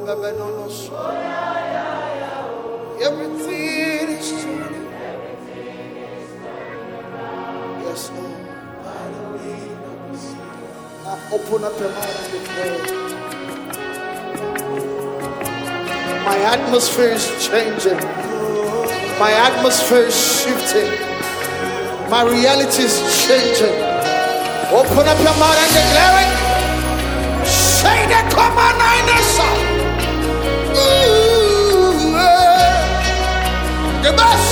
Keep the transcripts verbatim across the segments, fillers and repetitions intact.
Everything is turning. Yes, Lord. Now open up your mouth and declare. My atmosphere is changing. My atmosphere is shifting. My reality is changing. Open up your mouth and declare it. Say the command in the sound. The best.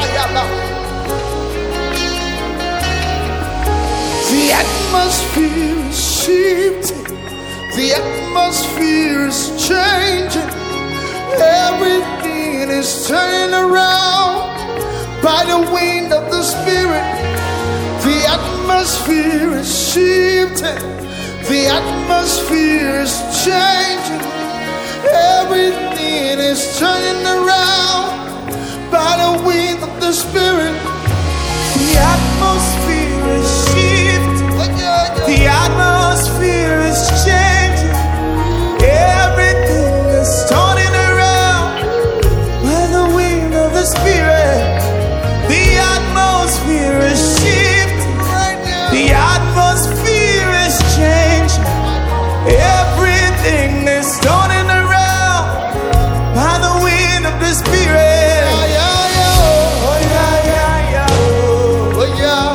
The atmosphere is shifting. The atmosphere is changing. Everything is turning around by the wind of the Spirit. The atmosphere is shifting. The atmosphere is changing. Everything is turning around by the wind of the Spirit. The atmosphere is shifting. The atmosphere is changing. Everything is turning around by the wind of the Spirit. The atmosphere is shifting. The atmosphere is changing. Everything is turning around by the wind of the Spirit. Oh yeah.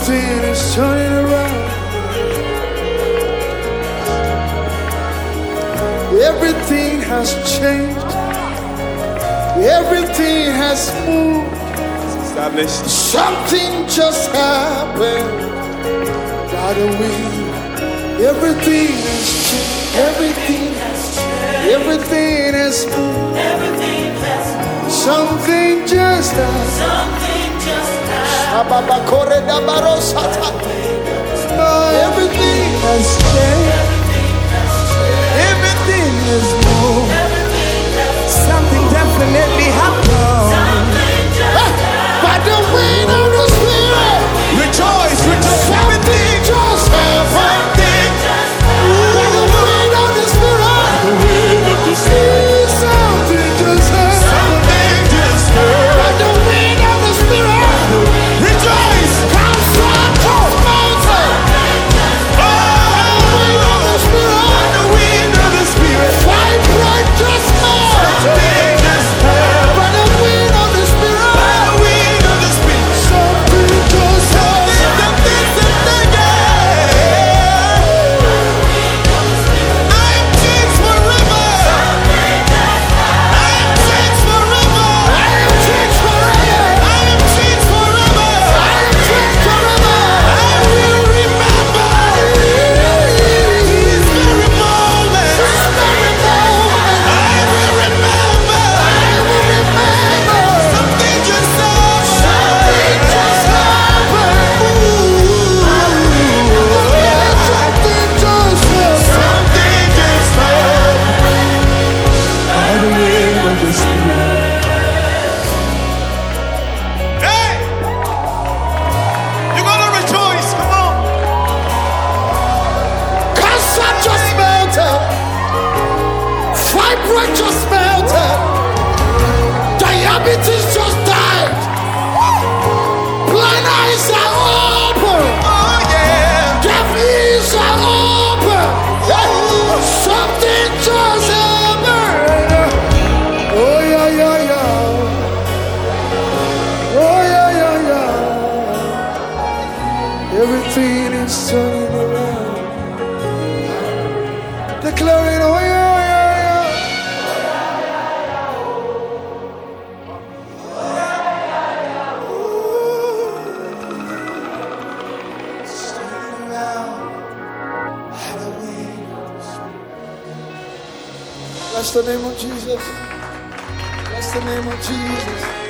Everything is turning around. Everything has changed. Everything has moved. Established. Something just happened. By the wind. Everything has changed. Everything has changed. Everything has moved. Everything has moved. Something just happened. Something just happened. Everything has changed. Everything is moved. Everything has Something definitely happened. something just By the wind of the Spirit. Rejoice, rejoice. Something just happened. Something. By the wind of the Spirit. Something just happened. Something just happened. By the wind of the Spirit. Rejoice. Come from the mountain. Oh, Wind of the Spirit. the wind of the Spirit. Vibrate just now. Something just happened. By the wind of the Spirit. By the wind of the Spirit. Something just happened. Something, something, yeah. I am changed forever. I am changed forever. I am changed forever. I am changed forever. I am changed forever. I will remember this very moment. This very moment. I will remember. I will remember. Something just happened. Something just happened. Something just happened. Something just happened. By the wind of the Spirit. Hey! You're gonna rejoice. Come on. Cancer just melted. Fibroid just melted. Diabetes just died. Blind eyes are open. Oh yeah. Deaf ears are open. Something just happened. Oh yeah, yeah, yeah. Oh yeah, yeah, yeah. Everything is turning around. Declaring, oh yeah, yeah, yeah. Bless the name of Jesus. Bless the name of Jesus.